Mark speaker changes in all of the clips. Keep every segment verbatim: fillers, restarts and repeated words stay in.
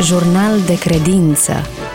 Speaker 1: Jurnal de credință.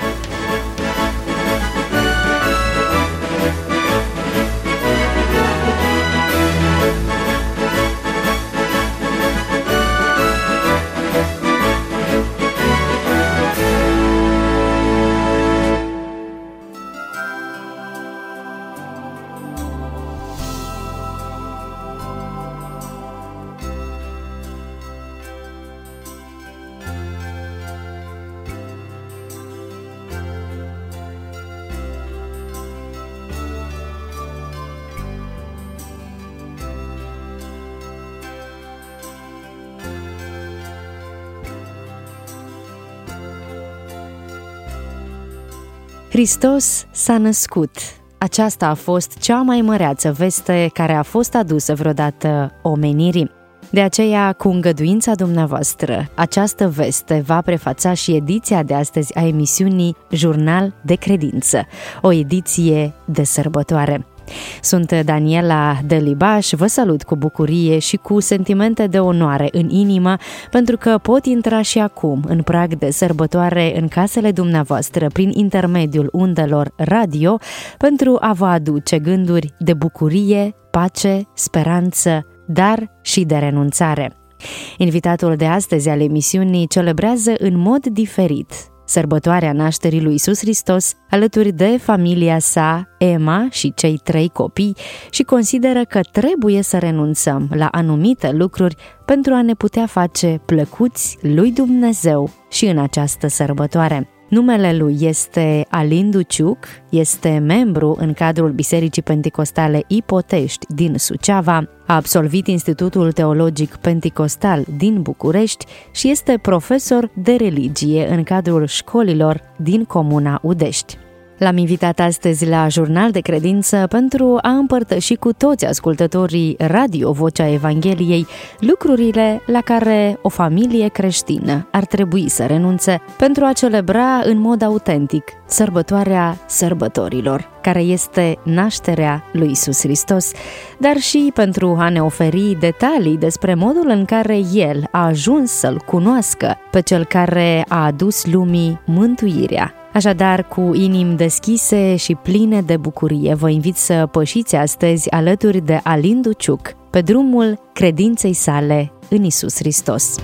Speaker 1: Hristos s-a născut. Aceasta a fost cea mai măreață veste care a fost adusă vreodată omenirii. De aceea, cu îngăduința dumneavoastră, această veste va prefața și ediția de astăzi a emisiunii Jurnal de Credință, o ediție de sărbătoare. Sunt Daniela Delibaș, vă salut cu bucurie și cu sentimente de onoare în inimă, pentru că pot intra și acum în prag de sărbătoare în casele dumneavoastră prin intermediul undelor radio pentru a vă aduce gânduri de bucurie, pace, speranță, dar și de renunțare. Invitatul de astăzi al emisiunii celebrează în mod diferit sărbătoarea nașterii lui Iisus Hristos alături de familia sa, Emma și cei trei copii, și consideră că trebuie să renunțăm la anumite lucruri pentru a ne putea face plăcuți lui Dumnezeu și în această sărbătoare. Numele lui este Alin Duciuc, este membru în cadrul Bisericii Penticostale Ipotești din Suceava, a absolvit Institutul Teologic Penticostal din București și este profesor de religie în cadrul școlilor din Comuna Udești. L-am invitat astăzi la Jurnal de Credință pentru a împărtăși cu toți ascultătorii Radio Vocea Evangheliei lucrurile la care o familie creștină ar trebui să renunțe pentru a celebra în mod autentic sărbătoarea sărbătorilor, care este nașterea lui Iisus Hristos, dar și pentru a ne oferi detalii despre modul în care El a ajuns să-L cunoască pe Cel care a adus lumii mântuirea. Așadar, cu inimi deschise și pline de bucurie, vă invit să pășiți astăzi alături de Alin Duciuc pe drumul credinței sale în Iisus Hristos.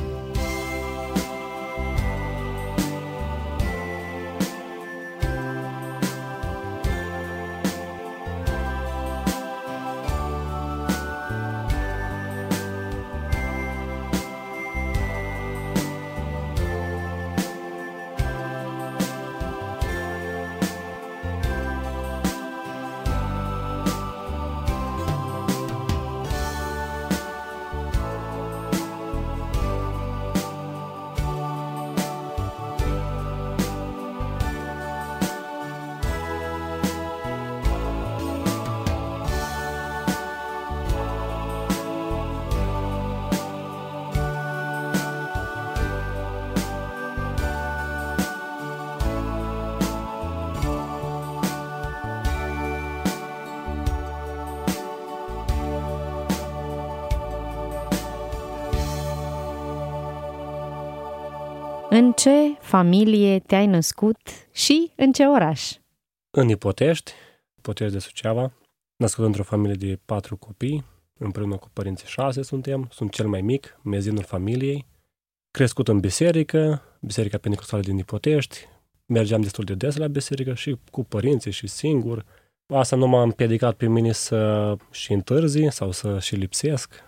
Speaker 1: În ce familie te-ai născut și în ce oraș?
Speaker 2: În Ipotești, Ipotești de Suceava, născut într-o familie de patru copii, împreună cu părinții șase suntem, sunt cel mai mic, mezinul familiei, crescut în biserică, Biserica Penticostală din Ipotești, mergeam destul de des la biserică și cu părinții și singur. Asta nu m-a împiedicat pe mine să și întârzi sau să și lipsesc.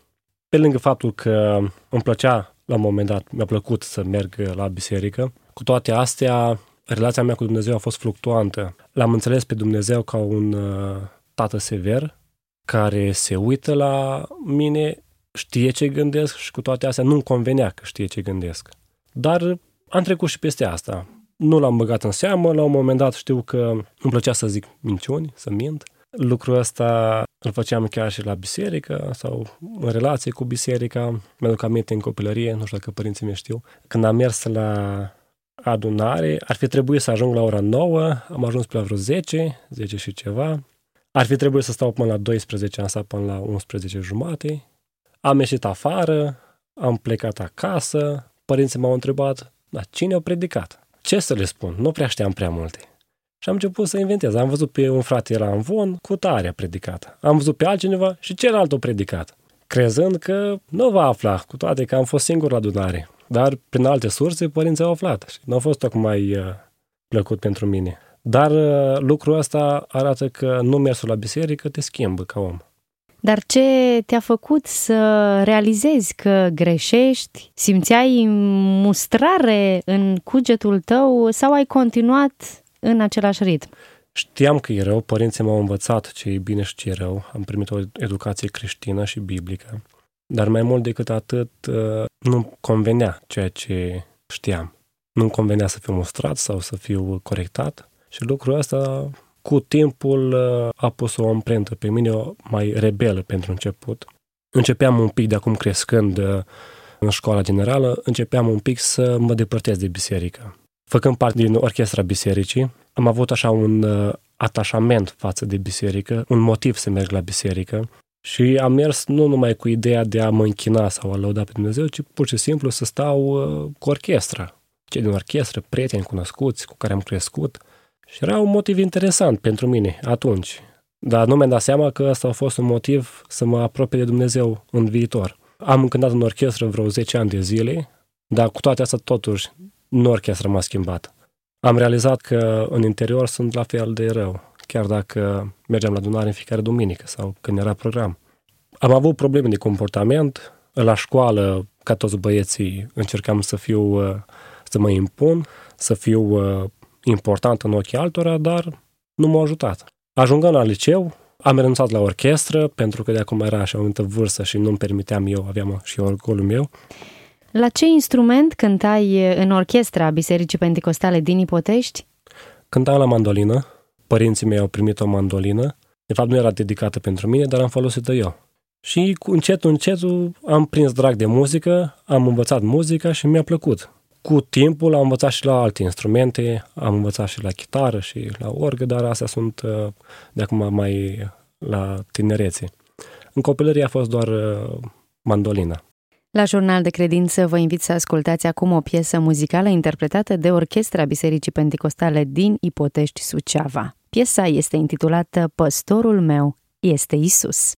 Speaker 2: Pe lângă faptul că îmi plăcea, la un moment dat, mi-a plăcut să merg la biserică, cu toate astea, relația mea cu Dumnezeu a fost fluctuantă. L-am înțeles pe Dumnezeu ca un uh, tată sever, care se uită la mine, știe ce gândesc și cu toate astea nu-mi convenea că știe ce gândesc. Dar am trecut și peste asta. Nu l-am băgat în seamă, la un moment dat știu că îmi plăcea să zic minciuni, să mint. Lucrul ăsta îl făceam chiar și la biserică sau în relație cu biserica. Mi-aduc aminte în copilărie, nu știu dacă părinții mei știu, când am mers la adunare, ar fi trebuit să ajung la ora nouă, am ajuns pe la vreo zece, zece și ceva. Ar fi trebuit să stau până la douăsprezece, am stat până la unsprezece jumate. Am ieșit afară, am plecat acasă, părinții m-au întrebat, Dar cine a predicat? Ce să le spun? Nu prea știam prea multe. Și am început să inventez. Am văzut pe un frate era în von, cu tare a predicat. Am văzut pe altcineva și celălalt a predicat. Crezând că nu va afla, cu toate că am fost singur la adunare. Dar prin alte surse părinții au aflat. Și nu a fost tocmai uh, plăcut pentru mine. Dar uh, lucrul ăsta arată că nu mersul la biserică te schimbă ca om.
Speaker 1: Dar ce te-a făcut să realizezi că greșești? Simțeai mustrare în cugetul tău sau ai continuat în același ritm?
Speaker 2: Știam că e rău, părinții m-au învățat ce e bine și ce e rău. Am primit o educație creștină și biblică. Dar mai mult decât atât, nu convenea ceea ce știam. Nu convenea să fiu mustrat sau să fiu corectat. Și lucrul ăsta, cu timpul, a pus o amprentă pe mine mai rebelă pentru început. Începeam un pic de acum crescând în școala generală, începeam un pic să mă depărtez de biserică. Făcând parte din orchestra bisericii, am avut așa un atașament față de biserică, un motiv să merg la biserică și am mers nu numai cu ideea de a mă închina sau a lăuda pe Dumnezeu, ci pur și simplu să stau cu orchestra. Cei din orchestră, prieteni cunoscuți cu care am crescut. Și era un motiv interesant pentru mine atunci. Dar nu mi-am dat seama că ăsta a fost un motiv să mă apropie de Dumnezeu în viitor. Am cântat în orchestră vreo zece ani de zile, dar cu toate astea totuși nu orchestra m-a schimbat. Am realizat că în interior sunt la fel de rău, chiar dacă mergeam la adunare în fiecare duminică sau când era program. Am avut probleme de comportament. La școală, ca toți băieții, încercam să fiu, să mă impun, să fiu important în ochii altora, dar nu m-a ajutat. Ajungând la liceu, am renunțat la orchestră, pentru că de acum era așa o anumită vârstă și nu-mi permiteam eu, aveam și orgoliul meu.
Speaker 1: La ce instrument cântai în orchestra Bisericii Penticostale din Ipotești?
Speaker 2: Cântam la mandolină. Părinții mei au primit o mandolină. De fapt, nu era dedicată pentru mine, dar am folosit-o eu. Și cu încetul, încetul am prins drag de muzică, am învățat muzica și mi-a plăcut. Cu timpul am învățat și la alte instrumente, am învățat și la chitară și la orgă, dar astea sunt de acum mai la tinerețe. În copilărie a fost doar mandolina.
Speaker 1: La Jurnal de Credință vă invit să ascultați acum o piesă muzicală interpretată de Orchestra Bisericii Penticostale din Ipotești, Suceava. Piesa este intitulată Păstorul meu este Isus.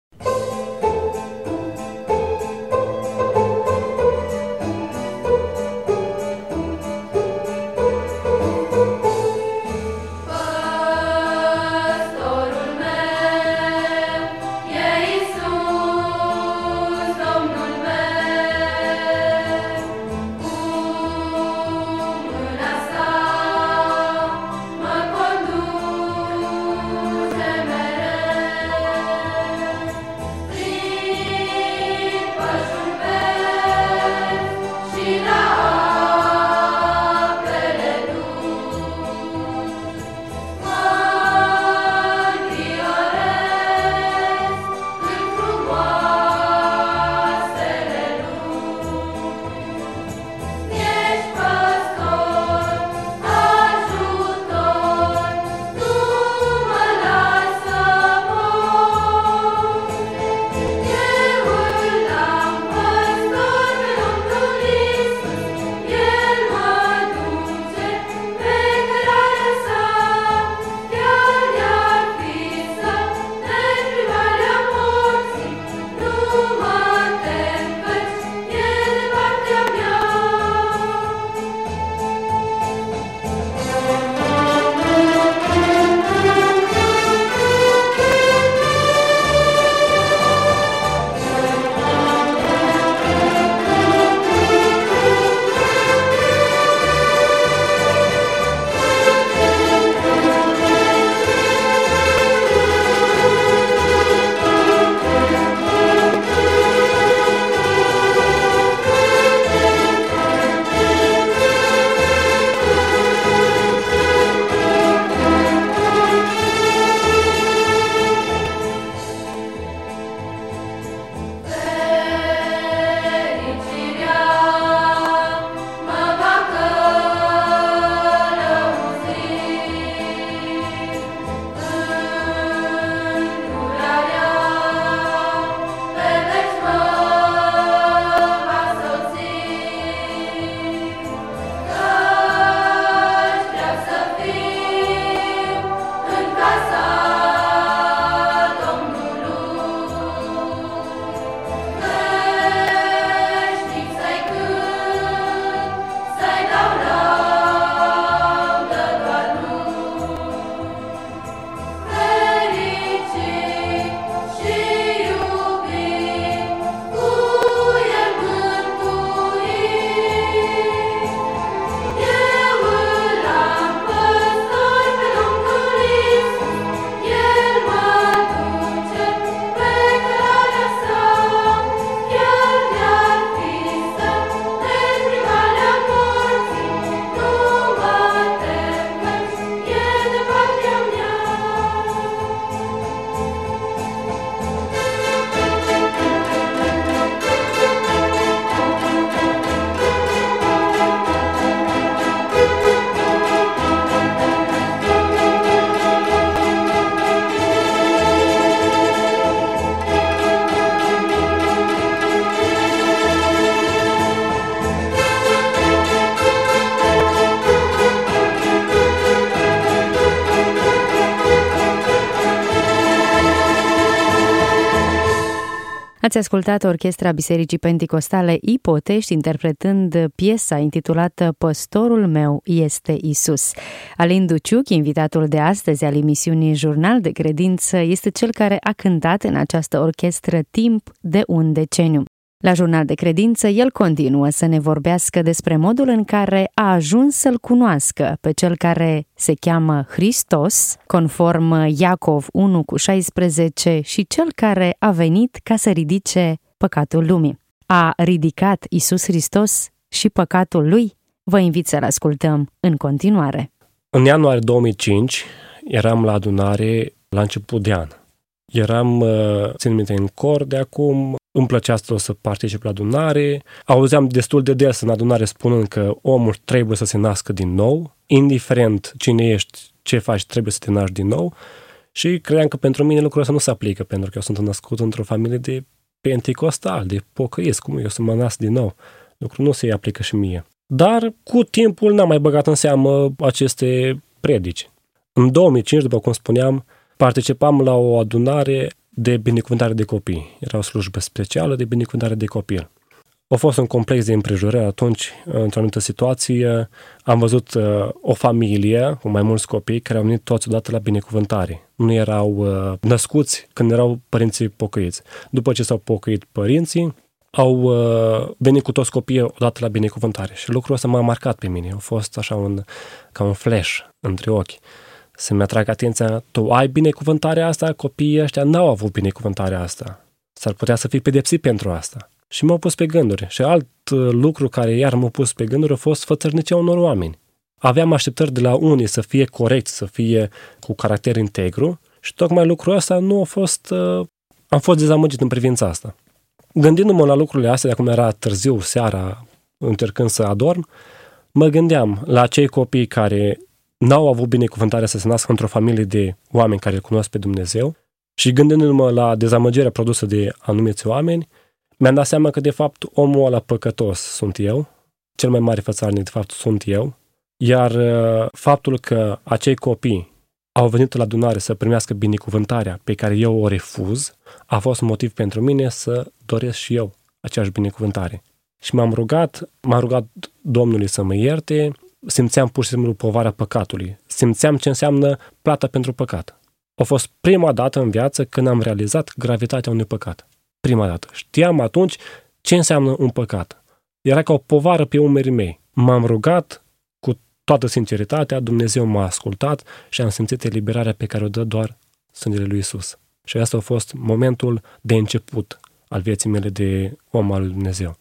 Speaker 1: Ați ascultat Orchestra Bisericii Penticostale Ipotești interpretând piesa intitulată Păstorul meu este Isus. Alin Duciuc, invitatul de astăzi al emisiunii Jurnal de Credință, este cel care a cântat în această orchestră timp de un deceniu. La Jurnal de Credință, el continuă să ne vorbească despre modul în care a ajuns să-L cunoască pe Cel care se cheamă Hristos, conform Iacov unu cu șaisprezece, și Cel care a venit ca să ridice păcatul lumii. A ridicat Iisus Hristos și păcatul Lui? Vă invit să-L ascultăm în continuare.
Speaker 2: În ianuarie două mii cinci eram la adunare la început de an. Eram, țin minte, în cor de acum, îmi plăcea să particip la adunare, auzeam destul de des în adunare spunând că omul trebuie să se nască din nou, indiferent cine ești, ce faci, trebuie să te naști din nou, și credeam că pentru mine lucrul ăsta nu se aplică, pentru că eu sunt născut într-o familie de penticostal, de pocăiesc, cum eu să mă nasc din nou. Lucrul nu se aplică și mie. Dar cu timpul n-am mai băgat în seamă aceste predici. În două mii cinci, după cum spuneam, participam la o adunare de binecuvântare de copii. Era o slujbă specială de binecuvântare de copil. A fost un complex de împrejurări atunci, într-o anumită situație, am văzut uh, o familie cu mai mulți copii care au venit toți odată la binecuvântare. Nu erau uh, născuți când erau părinții pocăiți. După ce s-au pocăit părinții, au uh, venit cu toți copiii odată la binecuvântare. Și lucrul ăsta m-a marcat pe mine. A fost așa un, ca un flash între ochi. Să-mi atrag atenția, tu ai binecuvântarea asta? Copiii ăștia n-au avut binecuvântarea asta. S-ar putea să fii pedepsit pentru asta. Și m-au pus pe gânduri. Și alt lucru care iar m-a pus pe gânduri a fost fățărnicia unor oameni. Aveam așteptări de la unii să fie corecți, să fie cu caracter integru, și tocmai lucrul ăsta nu a fost... Uh, am fost dezamăgit în privința asta. Gândindu-mă la lucrurile astea, de acum era târziu, seara, încercând să adorm, mă gândeam la acei copii care n-au avut binecuvântarea să se nască într-o familie de oameni care îl cunosc pe Dumnezeu, și gândindu-mă la dezamăgirea produsă de anumiți oameni, mi-am dat seama că de fapt omul ăla păcătos sunt eu, cel mai mare fățarnic de fapt sunt eu, iar faptul că acei copii au venit la adunare să primească binecuvântarea pe care eu o refuz, a fost un motiv pentru mine să doresc și eu aceeași binecuvântare. Și m-am rugat, m-am rugat Domnului să mă ierte, simțeam pur și simplu povara păcatului. Simțeam ce înseamnă plata pentru păcat. A fost prima dată în viață când am realizat gravitatea unui păcat. Prima dată. Știam atunci ce înseamnă un păcat. Era ca o povară pe umerii mei. M-am rugat cu toată sinceritatea, Dumnezeu m-a ascultat și am simțit eliberarea pe care o dă doar sângele lui Iisus. Și asta a fost momentul de început al vieții mele de om al lui Dumnezeu.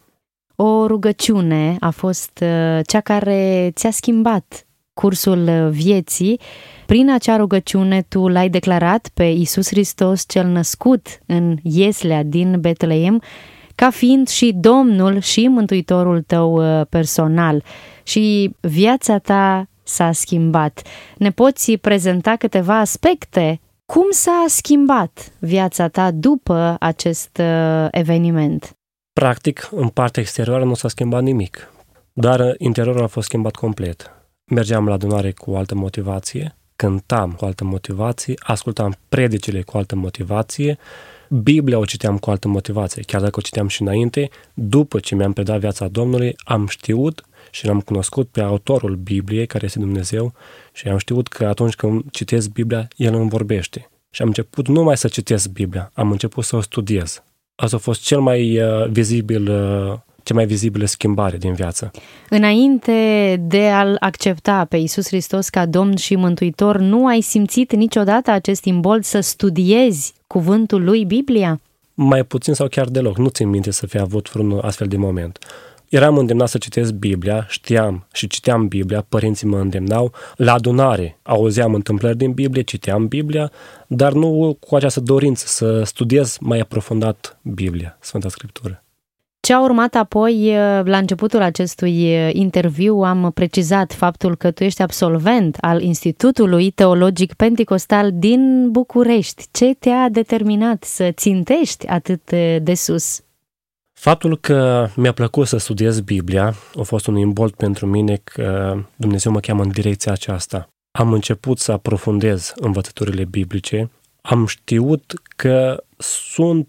Speaker 1: O rugăciune a fost cea care ți-a schimbat cursul vieții. Prin acea rugăciune tu l-ai declarat pe Iisus Hristos cel născut în Ieslea din Betleem ca fiind și Domnul și Mântuitorul tău personal, și viața ta s-a schimbat. Ne poți prezenta câteva aspecte? Cum s-a schimbat viața ta după acest eveniment?
Speaker 2: Practic, în partea exterioară nu s-a schimbat nimic, dar interiorul a fost schimbat complet. Mergeam la adunare cu o altă motivație, cântam cu altă motivație, ascultam predicile cu altă motivație, Biblia o citeam cu altă motivație, chiar dacă o citeam și înainte. După ce mi-am predat viața Domnului, am știut și l-am cunoscut pe autorul Bibliei, care este Dumnezeu, și am știut că atunci când citesc Biblia, El îmi vorbește. Și am început nu numai să citesc Biblia, am început să o studiez. Asta a fost cel mai uh, vizibil, uh, cea mai vizibilă schimbare din viață.
Speaker 1: Înainte de a-L accepta pe Iisus Hristos ca Domn și Mântuitor, nu ai simțit niciodată acest imbold să studiezi cuvântul lui, Biblia?
Speaker 2: Mai puțin sau chiar deloc. Nu țin minte să fi avut vreun astfel de moment. Eram îndemnat să citesc Biblia, știam și citeam Biblia, părinții mă îndemnau. La adunare auzeam întâmplări din Biblie, citeam Biblia, dar nu cu această dorință să studiez mai aprofundat Biblia, Sfânta Scriptură.
Speaker 1: Ce a urmat apoi, la începutul acestui interviu, am precizat faptul că tu ești absolvent al Institutului Teologic Penticostal din București. Ce te-a determinat să țintești atât de sus?
Speaker 2: Faptul că mi-a plăcut să studiez Biblia a fost un imbold pentru mine că Dumnezeu mă cheamă în direcția aceasta. Am început să aprofundez învățăturile biblice, am știut că sunt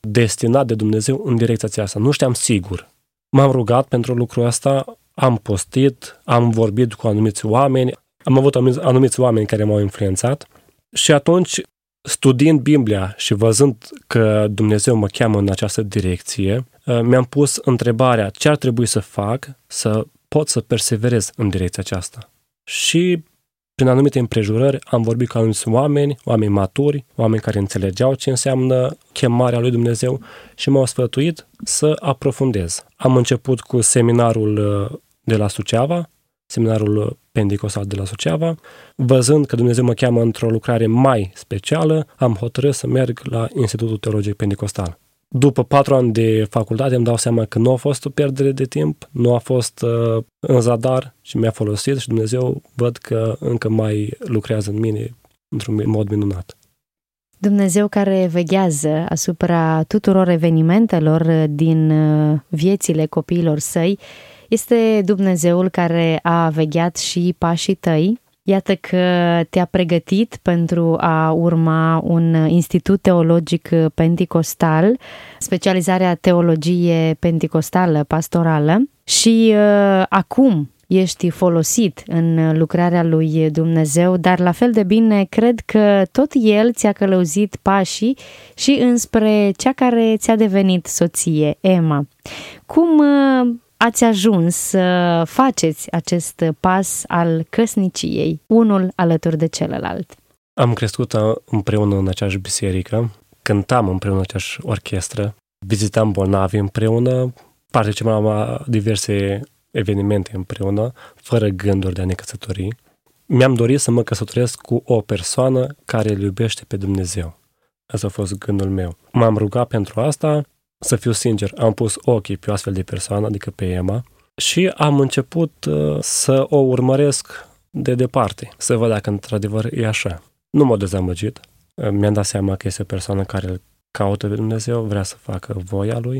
Speaker 2: destinat de Dumnezeu în direcția aceasta. Nu știam sigur. M-am rugat pentru lucrul ăsta, am postit, am vorbit cu anumiți oameni, am avut anumiți oameni care m-au influențat și atunci, studiind Biblia și văzând că Dumnezeu mă cheamă în această direcție, mi-am pus întrebarea ce ar trebui să fac să pot să perseverez în direcția aceasta. Și prin anumite împrejurări am vorbit cu anumiți oameni, oameni maturi, oameni care înțelegeau ce înseamnă chemarea lui Dumnezeu și m-au sfătuit să aprofundez. Am început cu seminarul de la Suceava, seminarul Pentecostal de la Suceava. Văzând că Dumnezeu mă cheamă într-o lucrare mai specială, am hotărât să merg la Institutul Teologic Pentecostal. După patru ani de facultate îmi dau seama că nu a fost o pierdere de timp, nu a fost uh, în zadar și mi-a folosit și Dumnezeu văd că încă mai lucrează în mine într-un mod minunat.
Speaker 1: Dumnezeu care veghează asupra tuturor evenimentelor din viețile copiilor săi este Dumnezeul care a vegheat și pașii tăi. Iată că te-a pregătit pentru a urma un institut teologic penticostal, specializarea teologie penticostală, pastorală și uh, acum ești folosit în lucrarea lui Dumnezeu, dar la fel de bine cred că tot El ți-a călăuzit pașii și înspre cea care ți-a devenit soție, Emma. Cum uh, ați ajuns să faceți acest pas al căsniciei, unul alături de celălalt?
Speaker 2: Am crescut împreună în aceeași biserică, cântam împreună în aceeași orchestră, vizitam bolnavi împreună, participam la diverse evenimente împreună, fără gânduri de a ne căsători. Mi-am dorit să mă căsătoresc cu o persoană care îl iubește pe Dumnezeu. Asta a fost gândul meu. M-am rugat pentru asta. Să fiu sincer, am pus ochii pe o astfel de persoană, adică pe Emma, și am început uh, să o urmăresc de departe, să văd dacă într-adevăr e așa. Nu m-a dezamăgit, uh, mi-am dat seama că este o persoană care îl caută pe Dumnezeu, vrea să facă voia Lui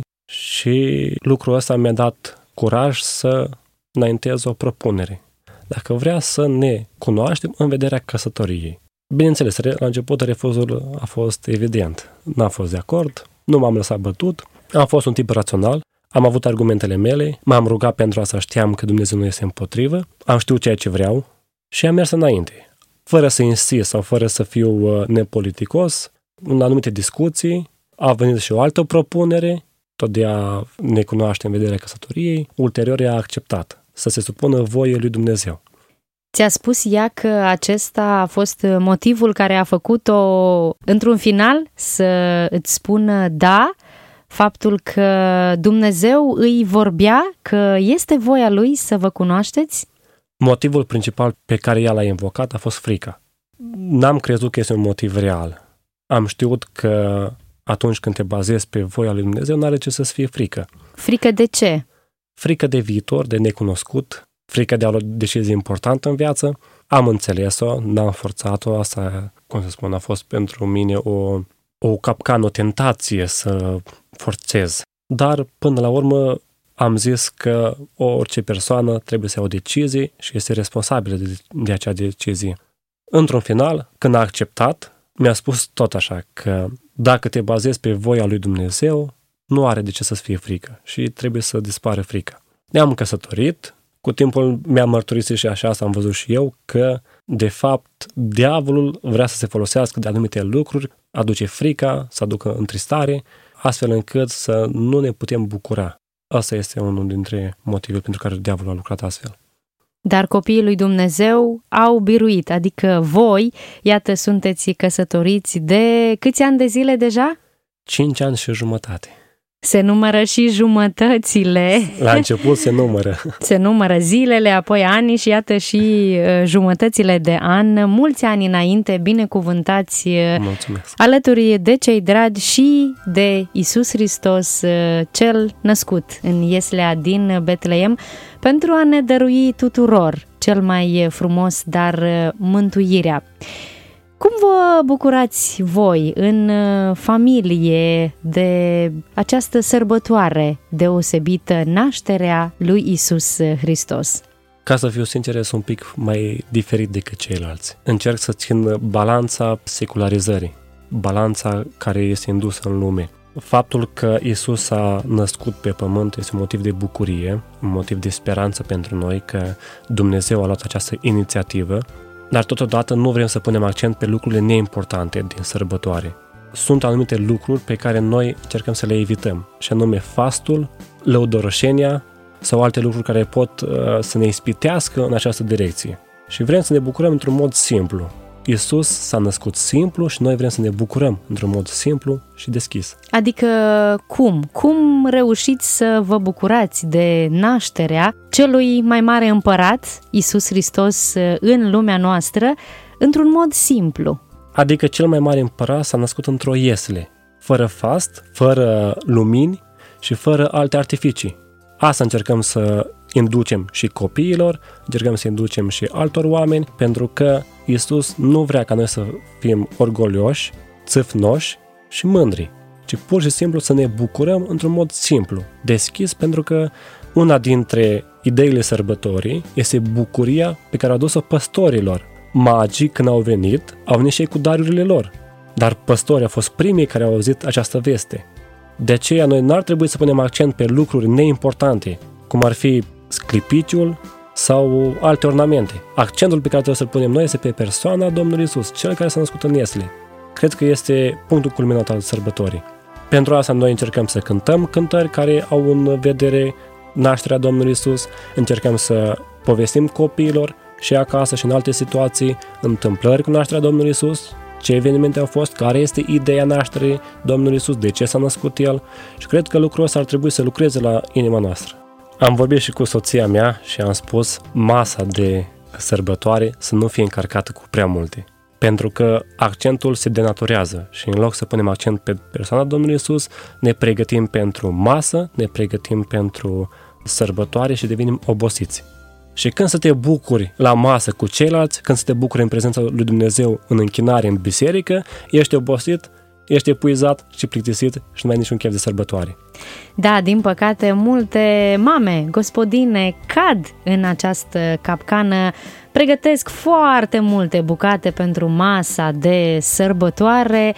Speaker 2: și lucrul ăsta mi-a dat curaj să înaintez o propunere. Dacă vrea să ne cunoaștem în vederea căsătoriei. Bineînțeles, la început refuzul a fost evident, n-am fost de acord, nu m-am lăsat bătut, am fost un tip rațional, am avut argumentele mele, m-am rugat pentru asta, știam că Dumnezeu nu este împotrivă, am știut ceea ce vreau și am mers înainte. Fără să insist sau fără să fiu nepoliticos, în anumite discuții a venit și o altă propunere, tot de a ne cunoaște în vederea căsătoriei, ulterior ea a acceptat să se supună voiei lui Dumnezeu.
Speaker 1: Ți-a spus ea că acesta a fost motivul care a făcut-o, într-un final, să îți spună da, faptul că Dumnezeu îi vorbea, că este voia Lui să vă cunoașteți?
Speaker 2: Motivul principal pe care ea l-a invocat a fost frica. N-am crezut că este un motiv real. Am știut că atunci când te bazezi pe voia lui Dumnezeu, n-are ce să-ți fie frică.
Speaker 1: Frică de ce?
Speaker 2: Frică de viitor, de necunoscut, frică de a lua decizie importantă în viață. Am înțeles-o, n-am forțat-o, asta, cum să spun, a fost pentru mine o, o capcană, o tentație să forțez. Dar, până la urmă, am zis că orice persoană trebuie să ia o decizie și este responsabilă de, de acea decizie. Într-un final, când a acceptat, mi-a spus tot așa că dacă te bazezi pe voia lui Dumnezeu, nu are de ce să-ți fie frică și trebuie să dispară frica. Ne-am căsătorit, cu timpul mi-am mărturisit și așa, asta am văzut și eu, că de fapt diavolul vrea să se folosească de anumite lucruri, aduce frica, să aducă întristare, astfel încât să nu ne putem bucura. Asta este unul dintre motivele pentru care diavolul a lucrat astfel.
Speaker 1: Dar copiii lui Dumnezeu au biruit, adică voi, iată, sunteți căsătoriți de câți ani de zile deja?
Speaker 2: Cinci ani și jumătate.
Speaker 1: Se numără și jumătățile.
Speaker 2: La început se numără.
Speaker 1: Se numără zilele, apoi ani și iată și jumătățile de an, mulți ani înainte, binecuvântați.
Speaker 2: Mulțumesc.
Speaker 1: Alături de cei dragi și de Iisus Hristos, cel născut în Ieslea din Betleem, pentru a ne dărui tuturor cel mai frumos dar, mântuirea. Cum vă bucurați voi în familie de această sărbătoare deosebită, nașterea lui Iisus Hristos?
Speaker 2: Ca să fiu sincer, sunt un pic mai diferit decât ceilalți. Încerc să țin balanța secularizării, balanța care este indusă în lume. Faptul că Iisus s-a născut pe pământ este un motiv de bucurie, un motiv de speranță pentru noi că Dumnezeu a luat această inițiativă, dar totodată nu vrem să punem accent pe lucrurile neimportante din sărbătoare. Sunt anumite lucruri pe care noi încercăm să le evităm, și anume fastul, lăudoroșenia sau alte lucruri care pot uh, să ne ispitească în această direcție. Și vrem să ne bucurăm într-un mod simplu. Iisus s-a născut simplu și noi vrem să ne bucurăm într-un mod simplu și deschis.
Speaker 1: Adică cum? Cum reușiți să vă bucurați de nașterea celui mai mare împărat, Iisus Hristos, în lumea noastră, într-un mod simplu?
Speaker 2: Adică cel mai mare împărat s-a născut într-o iesle, fără fast, fără lumini și fără alte artificii. Asta încercăm să inducem și copiilor, încercăm să inducem și altor oameni, pentru că Iisus nu vrea ca noi să fim orgolioși, țâfnoși și mândri, ci pur și simplu să ne bucurăm într-un mod simplu, deschis, pentru că una dintre ideile sărbătorii este bucuria pe care au adus-o păstorilor. Magii, când au venit, au venit și ei cu darurile lor, dar păstorii au fost primii care au auzit această veste. De aceea noi n-ar trebui să punem accent pe lucruri neimportante, cum ar fi sclipiciul sau alte ornamente. Accentul pe care trebuie să-l punem noi este pe persoana Domnului Iisus, cel care s-a născut în iesle. Cred că este punctul culminant al sărbătorii. Pentru asta noi încercăm să cântăm cântări care au în vedere nașterea Domnului Iisus, încercăm să povestim copiilor și acasă și în alte situații întâmplări cu nașterea Domnului Iisus, ce evenimente au fost, care este ideea nașterii Domnului Iisus, de ce s-a născut El, și cred că lucrul ăsta ar trebui să lucreze la inima noastră. Am vorbit și cu soția mea și am spus masa de sărbătoare să nu fie încărcată cu prea multe, pentru că accentul se denaturează și în loc să punem accent pe persoana Domnului Iisus, ne pregătim pentru masă, ne pregătim pentru sărbătoare și devenim obosiți. Și când să te bucuri la masă cu ceilalți, când să te bucuri în prezența lui Dumnezeu în închinare, în biserică, ești obosit, ești epuizat și plictisit și nu mai ai niciun chef de sărbătoare.
Speaker 1: Da, din păcate, multe mame, gospodine cad în această capcană, pregătesc foarte multe bucate pentru masa de sărbătoare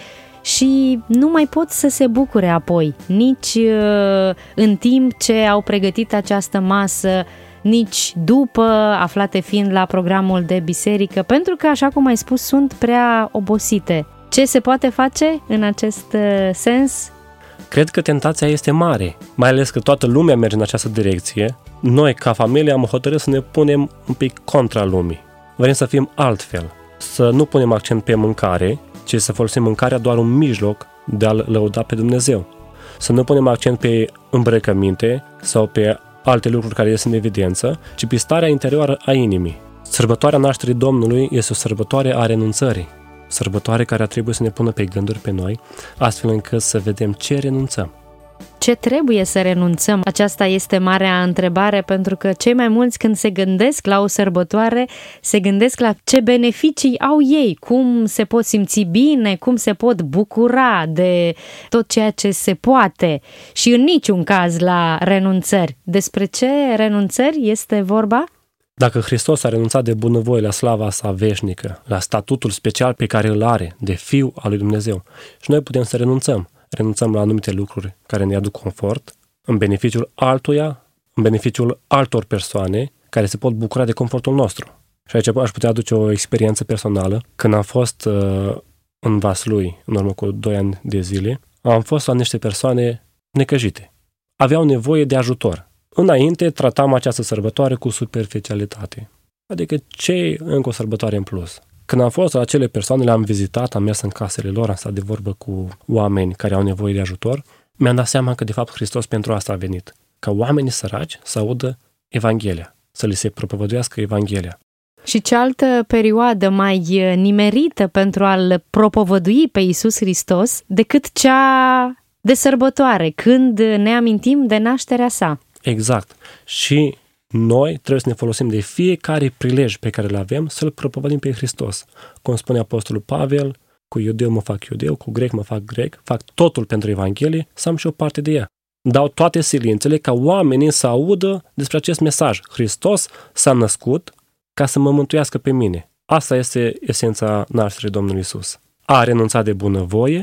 Speaker 1: și nu mai pot să se bucure apoi, nici uh, în timp ce au pregătit această masă, nici după, aflate fiind la programul de biserică, pentru că, așa cum ai spus, sunt prea obosite. Ce se poate face în acest sens?
Speaker 2: Cred că tentația este mare, mai ales că toată lumea merge în această direcție. Noi, ca familie, am hotărât să ne punem un pic contra lumii. Vrem să fim altfel, să nu punem accent pe mâncare, ci să folosim mâncarea doar un mijloc de a-L lăuda pe Dumnezeu. Să nu punem accent pe îmbrăcăminte sau pe alte lucruri care ies în evidență, ci pe starea interioară a inimii. Sărbătoarea nașterii Domnului este o sărbătoare a renunțării, sărbătoare care trebuie să ne pună pe gânduri pe noi, astfel încât să vedem ce renunțăm.
Speaker 1: Ce trebuie să renunțăm? Aceasta este marea întrebare, pentru că cei mai mulți, când se gândesc la o sărbătoare, se gândesc la ce beneficii au ei, cum se pot simți bine, cum se pot bucura de tot ceea ce se poate și în niciun caz la renunțări. Despre ce renunțări este vorba?
Speaker 2: Dacă Hristos a renunțat de bunăvoie la slava sa veșnică, la statutul special pe care îl are de Fiu al lui Dumnezeu, și noi putem să renunțăm. Renunțăm la anumite lucruri care ne aduc confort, în beneficiul altuia, în beneficiul altor persoane care se pot bucura de confortul nostru. Și aici aș putea aduce o experiență personală. Când am fost uh, în Vaslui, în urmă cu doi ani de zile, am fost la niște persoane necăjite. Aveau nevoie de ajutor. Înainte tratam această sărbătoare cu superficialitate. Adică ce încă o sărbătoare în plus? Când am fost la acele persoane, le-am vizitat, am mers în casele lor, am stat de vorbă cu oameni care au nevoie de ajutor, mi-am dat seama că de fapt Hristos pentru asta a venit. Ca oamenii săraci să audă Evanghelia, să li se propovăduiască Evanghelia.
Speaker 1: Și ce altă perioadă mai nimerită pentru a-L propovădui pe Iisus Hristos decât cea de sărbătoare, când ne amintim de nașterea sa.
Speaker 2: Exact. Și noi trebuie să ne folosim de fiecare prilej pe care îl avem să-L propovădim pe Hristos. Cum spune Apostolul Pavel, cu iudeu mă fac iudeu, cu grec mă fac grec, fac totul pentru Evanghelie, să am și o parte de ea. Dau toate silințele ca oamenii să audă despre acest mesaj. Hristos s-a născut ca să mă mântuiască pe mine. Asta este esența nașterii Domnului Iisus. A renunțat de bunăvoie,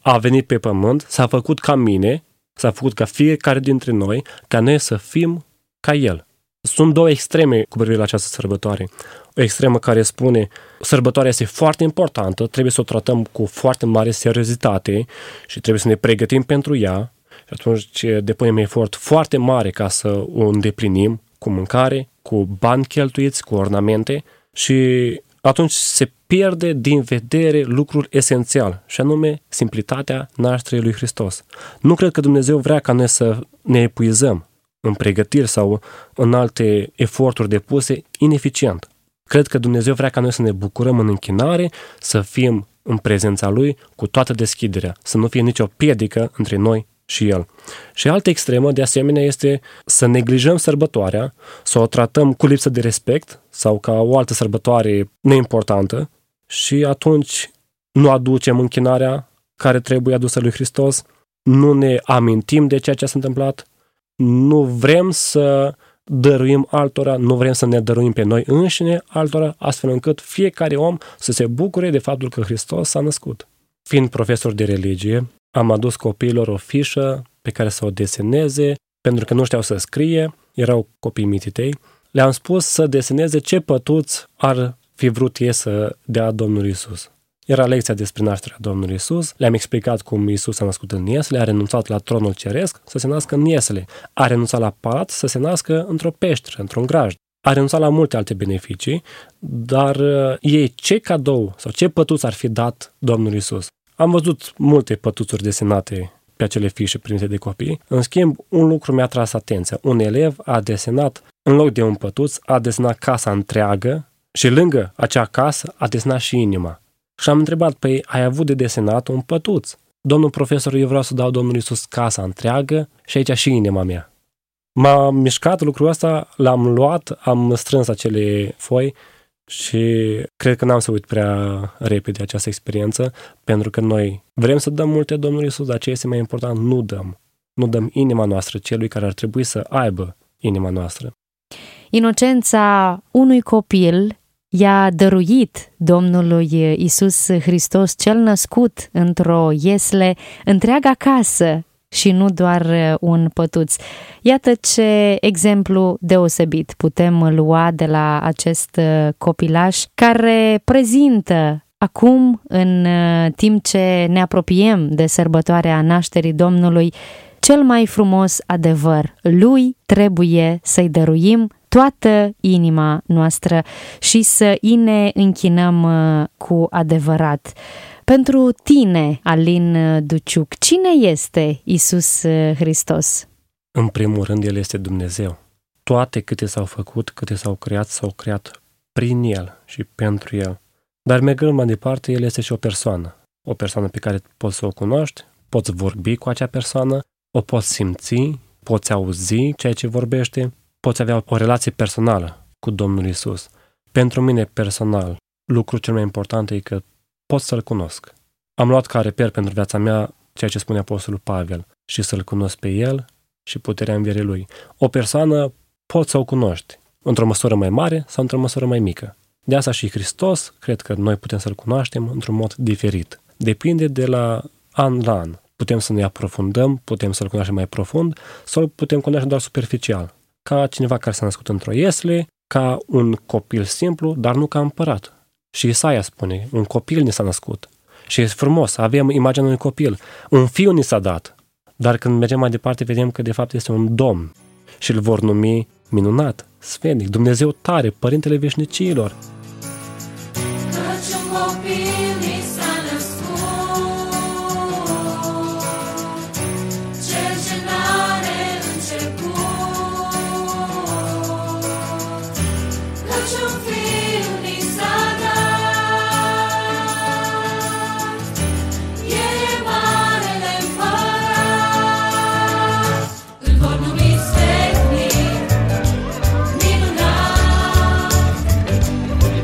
Speaker 2: a venit pe pământ, s-a făcut ca mine, s-a făcut ca fiecare dintre noi, ca noi să fim ca El. Sunt două extreme cu privire la această sărbătoare. O extremă care spune sărbătoarea este foarte importantă, trebuie să o tratăm cu foarte mare seriozitate și trebuie să ne pregătim pentru ea și atunci depunem efort foarte mare ca să o îndeplinim cu mâncare, cu bani cheltuiți, cu ornamente și atunci se pierde din vedere lucrul esențial, și anume simplitatea nașterii lui Hristos. Nu cred că Dumnezeu vrea ca noi să ne epuizăm în pregătiri sau în alte eforturi depuse ineficient. Cred că Dumnezeu vrea ca noi să ne bucurăm în închinare, să fim în prezența Lui cu toată deschiderea, să nu fie nicio piedică între noi și El. Și altă extremă, de asemenea, este să neglijăm sărbătoarea, să o tratăm cu lipsă de respect sau ca o altă sărbătoare neimportantă și atunci nu aducem închinarea care trebuie adusă lui Hristos, nu ne amintim de ceea ce s-a întâmplat, nu vrem să dăruim altora, nu vrem să ne dăruim pe noi înșine altora, astfel încât fiecare om să se bucure de faptul că Hristos s-a născut. Fiind profesor de religie, am adus copiilor o fișă pe care să o deseneze, pentru că nu știau să scrie, erau copii mititei. Le-am spus să deseneze ce pătuți ar fi vrut ei să dea Domnul Iisus. Era lecția despre nașterea Domnului Iisus, le-am explicat cum Iisus a născut în iesle, a renunțat la tronul ceresc să se nască în iesle, a renunțat la palat să se nască într-o peșteră, într-un grajd. A renunțat la multe alte beneficii, dar ei ce cadou sau ce pătuți ar fi dat Domnul Iisus? Am văzut multe pătuțuri desenate pe acele fișe primite de copii. În schimb, un lucru mi-a tras atenția. Un elev a desenat, în loc de un pătuț, a desenat casa întreagă și lângă acea casă a desenat și inima. Și am întrebat, păi, ai avut de desenat un pătuț? Domnul profesor, eu vreau să dau Domnului Iisus casa întreagă și aici și inima mea. M-a mișcat lucrul ăsta, l-am luat, am strâns acele foi și cred că n-am să uit prea repede această experiență, pentru că noi vrem să dăm multe Domnului Iisus, dar ce este mai important, nu dăm. Nu dăm inima noastră celui care ar trebui să aibă inima noastră.
Speaker 1: Inocența unui copil i-a dăruit Domnului Iisus Hristos cel născut într-o iesle întreaga casă și nu doar un pătuț. Iată ce exemplu deosebit putem lua de la acest copilaș care prezintă acum, în timp ce ne apropiem de sărbătoarea nașterii Domnului, cel mai frumos adevăr. Lui trebuie să-i dăruim toată inima noastră și să îi ne închinăm cu adevărat. Pentru tine, Alin Duciuc, cine este Iisus Hristos?
Speaker 2: În primul rând, El este Dumnezeu. Toate câte s-au făcut, câte s-au creat, s-au creat prin El și pentru El. Dar mergând mai departe, El este și o persoană. O persoană pe care poți să o cunoști, poți vorbi cu acea persoană, o poți simți, poți auzi ceea ce vorbește, poți avea o relație personală cu Domnul Iisus. Pentru mine personal, lucrul cel mai important e că pot să-L cunosc. Am luat ca reper pentru viața mea ceea ce spune Apostolul Pavel și să-L cunosc pe El și puterea învierii Lui. O persoană poți să o cunoști într-o măsură mai mare sau într-o măsură mai mică. De asta și Hristos, cred că noi putem să-L cunoaștem într-un mod diferit. Depinde de la an la an. Putem să ne aprofundăm, putem să-L cunoaștem mai profund sau putem cunoaște doar superficial. Ca cineva care s-a născut într-o iesle, ca un copil simplu, dar nu ca împărat. Și Isaia spune, un copil ni s-a născut. Și e frumos, avem imaginea unui copil. Un fiu ni s-a dat. Dar când mergem mai departe, vedem că de fapt este un domn. Și îl vor numi minunat, sfetnic, Dumnezeu tare, Părintele veșnicilor.
Speaker 3: Căci un copil ni s-a născut, cel ce n-are început. Căci un fiu ni s-a dat, El e marele împărat. Îl vor numi sfetnic, minunat,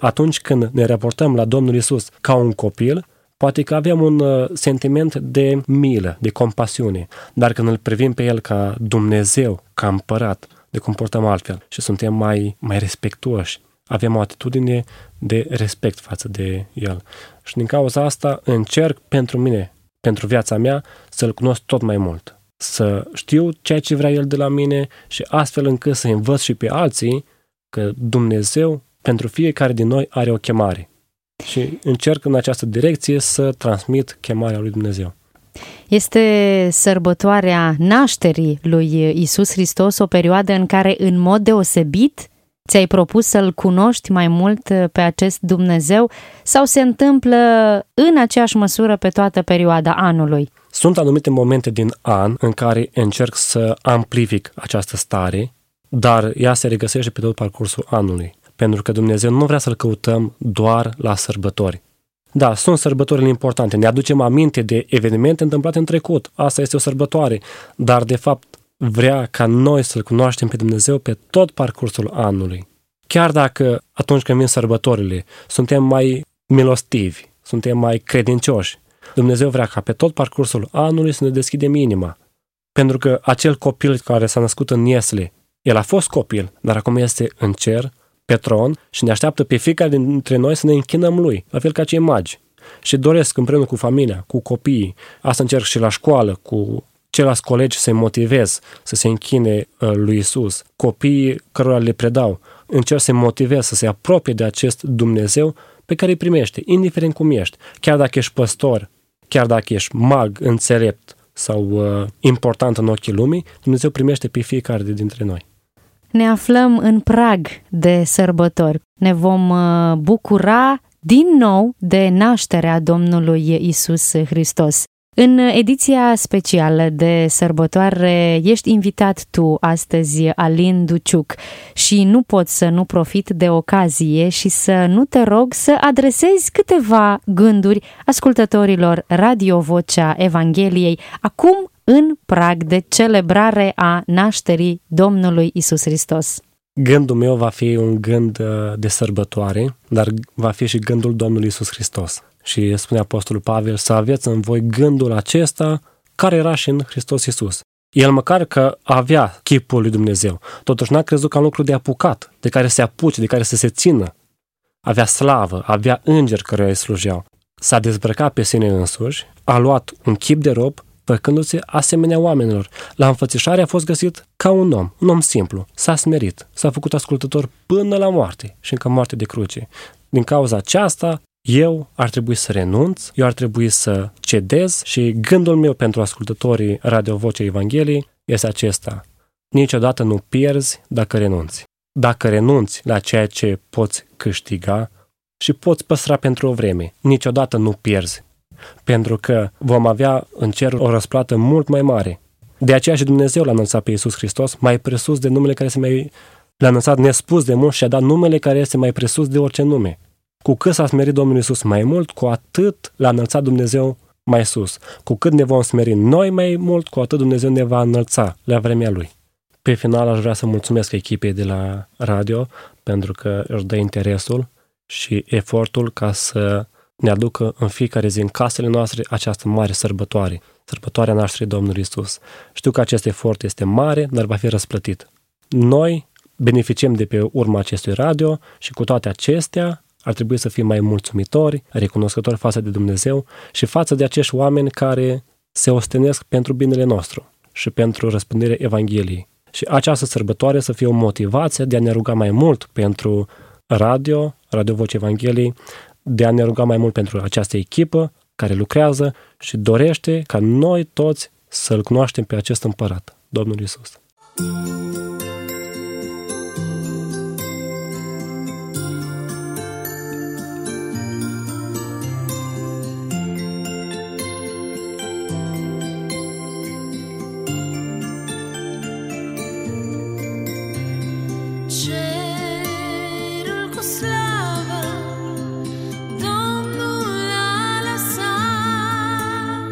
Speaker 2: atunci când ne raportăm la Domnul Iisus ca un copil, poate că avem un uh, sentiment de milă, de compasiune, dar când îl privim pe El ca Dumnezeu, ca împărat, ne comportăm altfel și suntem mai, mai respectuoși. Avem o atitudine de respect față de El. Și din cauza asta încerc pentru mine, pentru viața mea, să-L cunosc tot mai mult. Să știu ceea ce vrea El de la mine și astfel încât să învăț și pe alții că Dumnezeu, pentru fiecare din noi, are o chemare. Și încerc în această direcție să transmit chemarea lui Dumnezeu.
Speaker 1: Este sărbătoarea nașterii lui Iisus Hristos o perioadă în care, în mod deosebit, ți-ai propus să-L cunoști mai mult pe acest Dumnezeu sau se întâmplă în aceeași măsură pe toată perioada anului?
Speaker 2: Sunt anumite momente din an în care încerc să amplific această stare, dar ea se regăsește pe tot parcursul anului, pentru că Dumnezeu nu vrea să-L căutăm doar la sărbători. Da, sunt sărbătorile importante, ne aducem aminte de evenimente întâmplate în trecut, asta este o sărbătoare, dar de fapt vrea ca noi să-L cunoaștem pe Dumnezeu pe tot parcursul anului. Chiar dacă atunci când vin sărbătorile suntem mai milostivi, suntem mai credincioși, Dumnezeu vrea ca pe tot parcursul anului să ne deschidem inima. Pentru că acel copil care s-a născut în iesle, el a fost copil, dar acum este în cer, pe tron și ne așteaptă pe fiecare dintre noi să ne închinăm lui, la fel ca cei magi. Și doresc împreună cu familia, cu copiii, asta încerc și la școală, cu ceilalți colegi să-i motivez să se închine lui Isus. Copiii cărora le predau, încerc să-i motivez să se apropie de acest Dumnezeu pe care îi primește, indiferent cum ești. Chiar dacă ești păstor, chiar dacă ești mag, înțelept sau uh, important în ochii lumii, Dumnezeu primește pe fiecare dintre noi.
Speaker 1: Ne aflăm în prag de sărbători. Ne vom uh, bucura din nou de nașterea Domnului Iisus Hristos. În ediția specială de sărbătoare ești invitat tu astăzi, Alin Duciuc, și nu pot să nu profit de ocazie și să nu te rog să adresezi câteva gânduri ascultătorilor Radio Vocea Evangheliei, acum în prag de celebrare a nașterii Domnului Iisus Hristos.
Speaker 2: Gândul meu va fi un gând de sărbătoare, dar va fi și gândul Domnului Iisus Hristos. Și spune Apostolul Pavel să aveți în voi gândul acesta care era și în Hristos Iisus. El măcar că avea chipul lui Dumnezeu, totuși n-a crezut ca un lucru de apucat, de care se apuce, de care să se țină. Avea slavă, avea îngeri care îi slujeau. S-a dezbrăcat pe sine însuși, a luat un chip de rob, făcându-se asemenea oamenilor. La înfățișare a fost găsit ca un om, un om simplu. S-a smerit, s-a făcut ascultător până la moarte și încă moarte de cruce. Din cauza aceasta, eu ar trebui să renunț, eu ar trebui să cedez și gândul meu pentru ascultătorii Radio Vocea Evangheliei este acesta. Niciodată nu pierzi dacă renunți. Dacă renunți la ceea ce poți câștiga și poți păstra pentru o vreme, niciodată nu pierzi. Pentru că vom avea în cer o răsplată mult mai mare. De aceea și Dumnezeu l-a înălțat pe Iisus Hristos mai presus de numele care se mai... L-a înălțat nespus de mult și a dat numele care este mai presus de orice nume. Cu cât s-a smerit Domnul Iisus mai mult, cu atât l-a înălțat Dumnezeu mai sus. Cu cât ne vom smeri noi mai mult, cu atât Dumnezeu ne va înălța la vremea Lui. Pe final aș vrea să mulțumesc echipei de la radio pentru că își dă interesul și efortul ca să ne aducă în fiecare zi în casele noastre această mare sărbătoare, sărbătoarea nașterii Domnului Iisus. Știu că acest efort este mare, dar va fi răsplătit. Noi beneficiem de pe urma acestui radio și cu toate acestea ar trebui să fim mai mulțumitori, recunoscători față de Dumnezeu și față de acești oameni care se ostenesc pentru binele nostru și pentru răspândirea Evangheliei. Și această sărbătoare să fie o motivație de a ne ruga mai mult pentru radio, Radio Vocea Evangheliei, de a ne ruga mai mult pentru această echipă care lucrează și dorește ca noi toți să-L cunoaștem pe acest împărat, Domnul Iisus.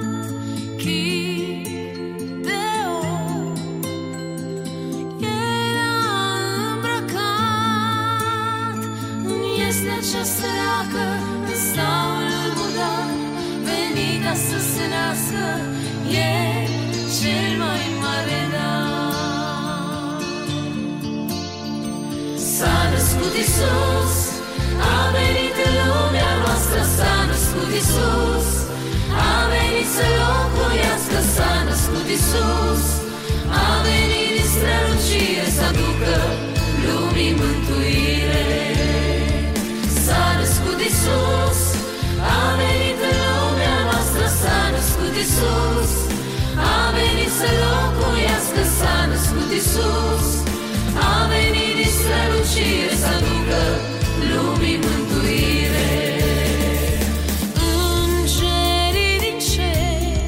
Speaker 3: Yeah. venit să se nască e cel mai mare dar. S-a născut Iisus, a venit în lumea noastră, s-a născut Iisus, a venit să locuiască, s-a născut Iisus, a venit din strălucire să aducă lumii mântuire. S-a născut Iisus, a venit în lumea noastră, s-a născut Iisus, a venit să locuiască, s-a născut Iisus, a venit din strălucire să aducă lumii mântuire. Îngerii din cer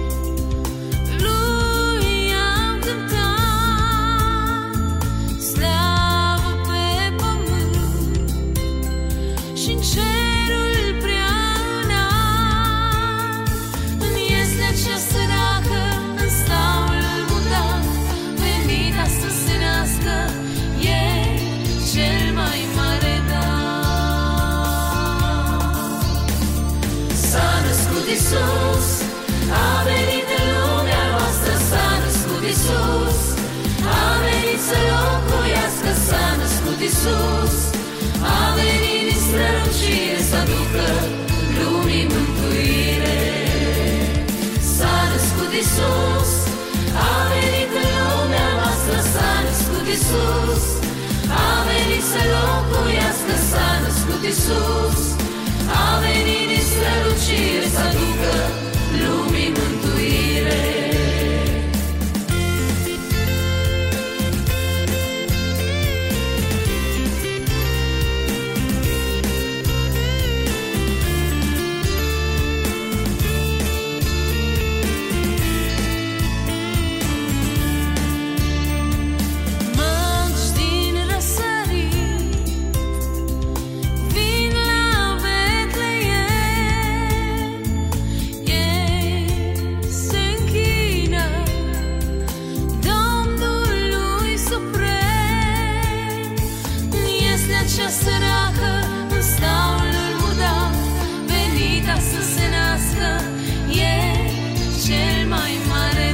Speaker 3: lui am cântat slavă pe pământ și-n cerul prea înalt. În ieslea cea săracă, în staul mutat, venit să se nască e cel mai mare dar. S-a născut Iisus, a venit în lumea noastră, s-a născut Iisus, a venit să locuiască, s-a născut Iisus, a venit din strălucire să aducă lumii mântuire. S-a născut Iisus, a venit în lumea noastră, s-a născut Iisus, a venit să locuiască, s-a născut Iisus, a venit din strălucire să aducă lumii mântuire. Magi din răsărit vin la Betleem, ei se închină Domnului suprem. În ieslea cea săracă, în staul mudat, venit să se nască e cel mai mare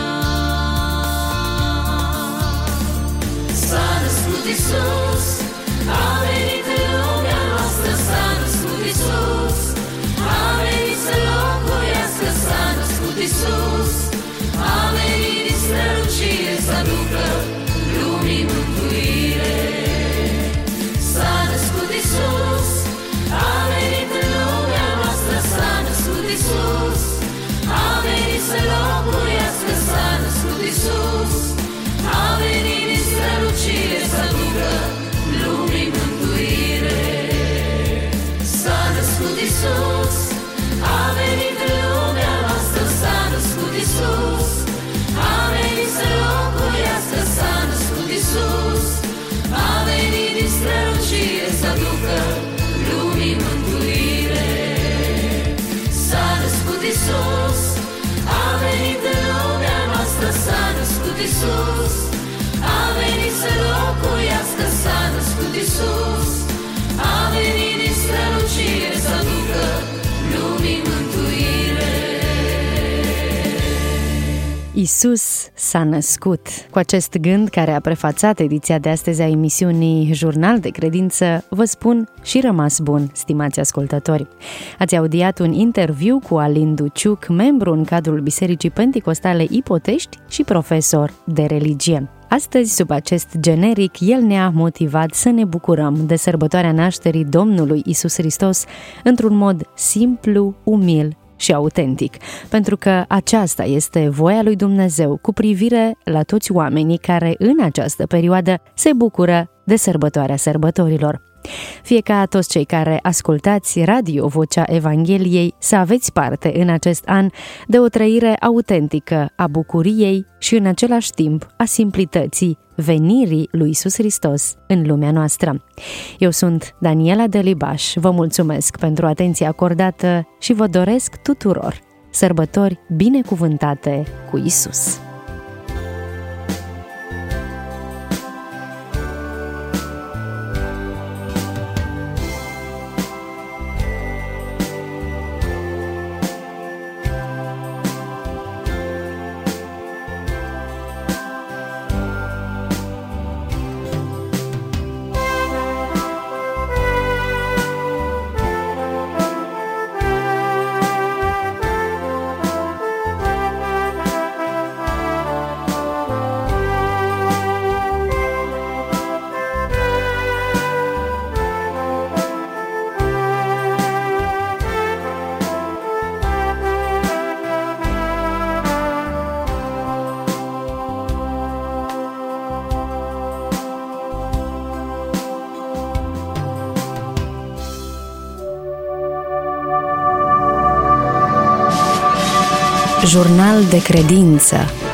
Speaker 3: dar. S-a născut Iisus, a venit în lumea noastră, s-a născut Iisus, a venit să locuiască, s-a născut Iisus, a venit din strălucire să aducă lumii mântuire. S-a născut Iisus, a venit în lumea noastră, s-a născut Iisus, a venit să locuiască, s-a născut Iisus, a venit din strălucire să aducă lumii mântuire. S-a născut Iisus, a venit în lumea noastră, s-a născut Iisus, a venit să locuiască, s-a născut Iisus, a venit din strălucire să aducă lumii mântuire. S-a născut Iisus, a venit în lumea noastră, s-a născut Iisus, a venit să locuiască, s-a născut Iisus, a venit din strălucire să aducă lumii mântuire.
Speaker 1: Iisus s-a născut. Cu acest gând care a prefațat ediția de astăzi a emisiunii Jurnal de Credință, vă spun și rămas bun, stimați ascultători. Ați audiat un interviu cu Alin Duciuc, membru în cadrul Bisericii Penticostale Ipotești și profesor de religie. Astăzi, sub acest generic, el ne-a motivat să ne bucurăm de sărbătoarea nașterii Domnului Iisus Hristos într-un mod simplu, umil și autentic, pentru că aceasta este voia lui Dumnezeu cu privire la toți oamenii care în această perioadă se bucură de sărbătoarea sărbătorilor. Fie ca toți cei care ascultați Radio Vocea Evangheliei să aveți parte în acest an de o trăire autentică a bucuriei și în același timp a simplității venirii lui Iisus Hristos în lumea noastră. Eu sunt Daniela Delibaș, vă mulțumesc pentru atenția acordată și vă doresc tuturor sărbători binecuvântate cu Iisus. Jurnal de credință.